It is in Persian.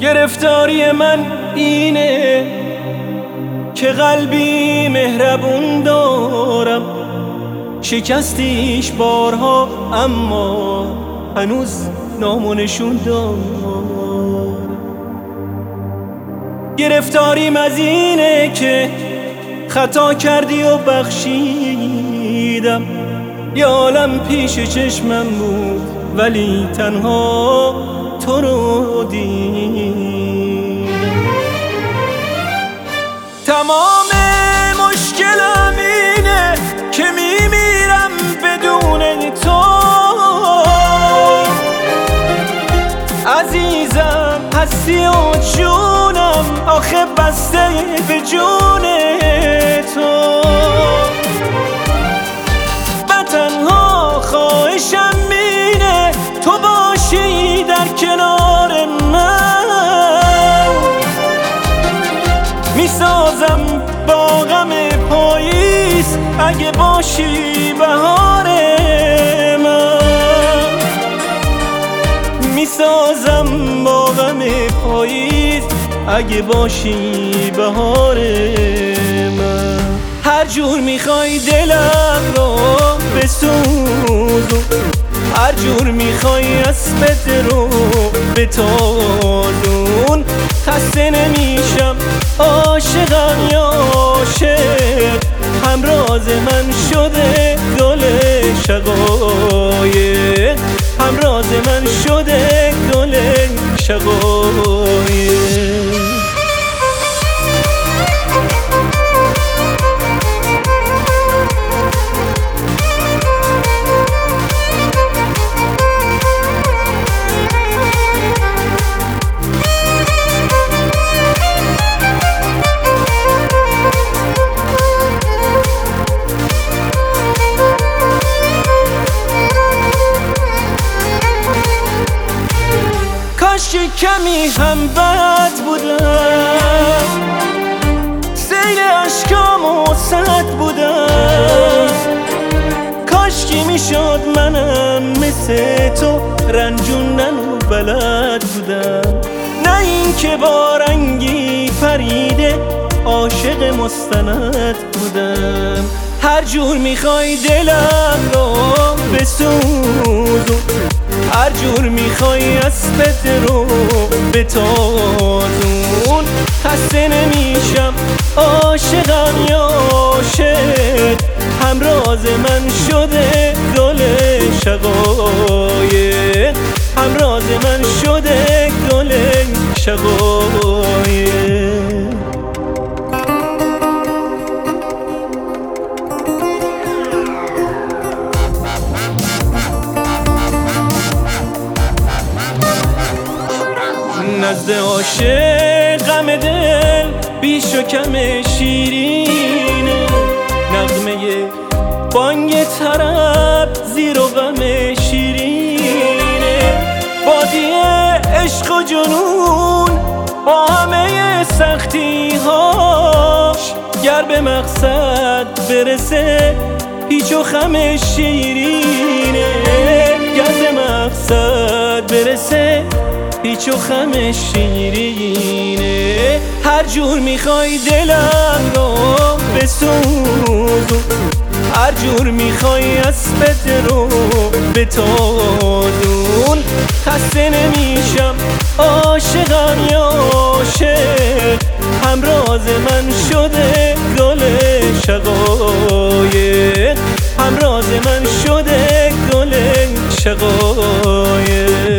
گرفتاری من اینه که قلبی مهربون دارم، شکستیش بارها اما هنوز نام و نشون دارم. گرفتاریم از اینه که خطا کردی و بخشیدم، یه عالم پیش چشمم بود ولی تنها تو رو دیدم. تمام مشکلم اینه که میمیرم بدون تو. عزیزم هستی و جونم آخه بسته به جون تو. و تنها خواهشم اینه تو باشی در کنار من. میسازم باغم پاییز اگه باشی بهار من. میسازم باغم پاییز اگه باشی بهار من. هر جور میخوای دلم رو بسوزون، هر جور میخوای اسمت رو بتازون. خسته نمیشم عاشقم یا عاشق، همراز من شده گل شقایق، همراز من شده گل شقایق. کاش کمی هم بد بودم، سیل اشکامو سد بودم. کاش کی میشد منم مثل تو رنجوندن و بلد بودم. نه این که با رنگی پریده عاشق مستند بودم. هر جور میخوای دلم رو بسوزون، هر جور میخوای اسمت رو بتازون. خسته نمیشم عاشقم یا عاشق، همراز من شده گل شقایق، همراز من شده گل شقایق. نزد عاشق غم دل بیش و کم شیرینه، نغمه بانگ طرب زیر و غم شیرینه. بادیه عشق و جنون با همه سختی هاش، گر به مقصد برسه پیچ و خم شیرینه، گر به مقصد برسه پیچ و خم شیرینه. هر جور میخوای دلم رو بسوزون، هر جور میخوای اسمت رو بتازون. خسته نمیشم عاشقم یا عاشق، همراز من شده گل شقایق، همراز من شده گل شقایق.